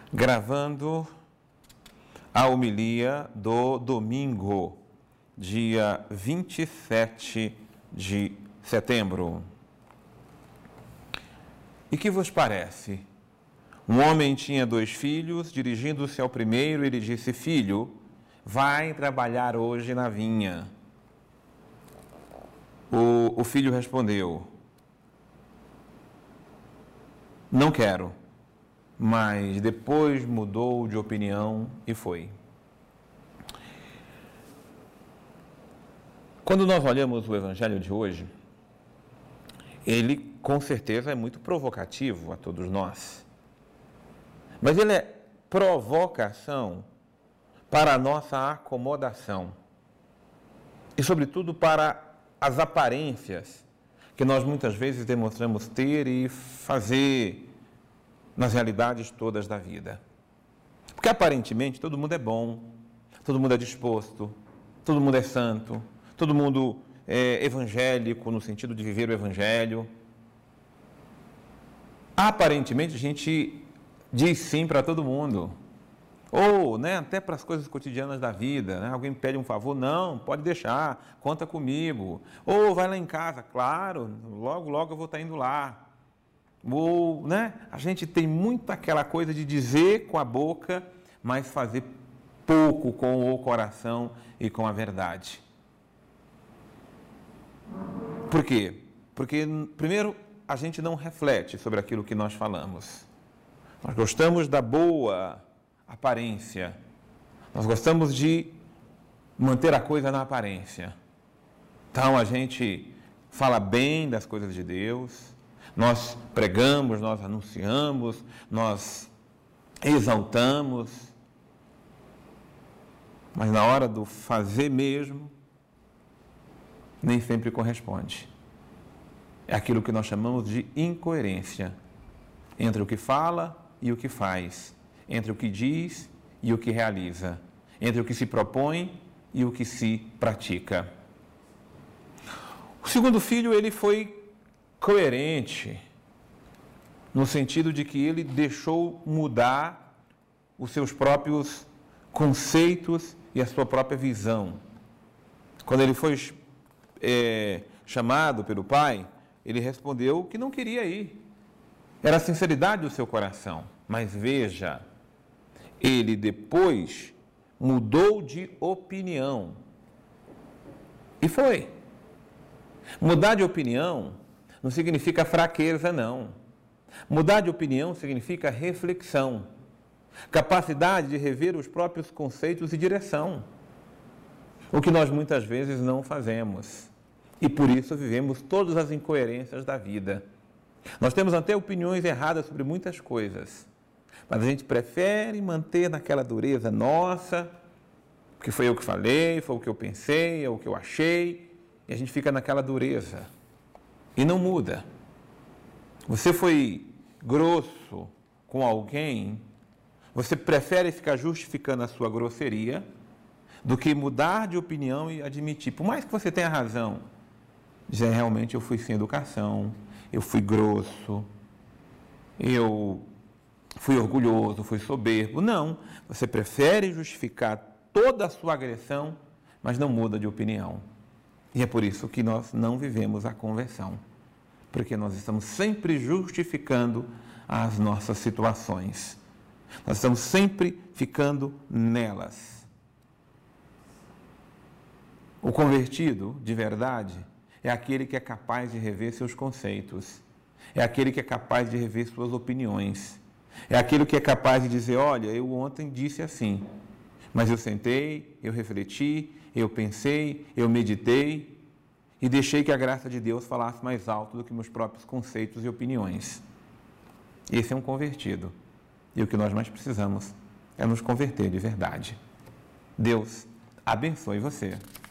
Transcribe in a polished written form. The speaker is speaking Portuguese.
Gravando a homilia do domingo, dia 27 de setembro. E que vos parece? Um homem tinha 2 filhos, dirigindo-se ao primeiro, ele disse: Filho, vai trabalhar hoje na vinha. O filho respondeu: Não quero. Mas depois mudou de opinião e foi. Quando nós olhamos o evangelho de hoje, ele com certeza é muito provocativo a todos nós. Mas ele é provocação para a nossa acomodação. E sobretudo para as aparências que nós muitas vezes demonstramos ter e fazer nas realidades todas da vida. Porque aparentemente todo mundo é bom, todo mundo é disposto, todo mundo é santo, todo mundo é evangélico no sentido de viver o evangelho. Aparentemente a gente diz sim para todo mundo. Ou, até para as coisas cotidianas da vida, alguém pede um favor, não, pode deixar, conta comigo. Ou vai lá em casa, claro, logo eu vou estar indo lá. Ou, a gente tem muito aquela coisa de dizer com a boca, mas fazer pouco com o coração e com a verdade. Por quê? Porque, primeiro, a gente não reflete sobre aquilo que nós falamos. Nós gostamos da boa aparência. Nós gostamos de manter a coisa na aparência. Então, a gente fala bem das coisas de Deus, nós pregamos, nós anunciamos, nós exaltamos, mas na hora do fazer mesmo, nem sempre corresponde. É aquilo que nós chamamos de incoerência entre o que fala e o que faz, entre o que diz e o que realiza, entre o que se propõe e o que se pratica. O segundo filho, ele foi coerente, no sentido de que ele deixou mudar os seus próprios conceitos e a sua própria visão. Quando ele foi chamado pelo pai, ele respondeu que não queria ir. Era a sinceridade do seu coração. Mas veja, ele depois mudou de opinião. E foi. Mudar de opinião não significa fraqueza, não. Mudar de opinião significa reflexão, capacidade de rever os próprios conceitos e direção. O que nós muitas vezes não fazemos. E por isso vivemos todas as incoerências da vida. Nós temos até opiniões erradas sobre muitas coisas, mas a gente prefere manter naquela dureza nossa, porque foi eu que falei, foi o que eu pensei, é o que eu achei, e a gente fica naquela dureza e não muda. Você foi grosso com alguém, você prefere ficar justificando a sua grosseria do que mudar de opinião e admitir, por mais que você tenha razão, dizer: realmente eu fui sem educação, eu fui grosso, eu fui orgulhoso, fui soberbo. Não, você prefere justificar toda a sua agressão, mas não muda de opinião. E é por isso que nós não vivemos a conversão, porque nós estamos sempre justificando as nossas situações. Nós estamos sempre ficando nelas. O convertido, de verdade, é aquele que é capaz de rever seus conceitos, é aquele que é capaz de rever suas opiniões, é aquele que é capaz de dizer: olha, eu ontem disse assim, mas eu sentei, eu refleti, eu pensei, eu meditei e deixei que a graça de Deus falasse mais alto do que meus próprios conceitos e opiniões. Esse é um convertido. E o que nós mais precisamos é nos converter de verdade. Deus abençoe você.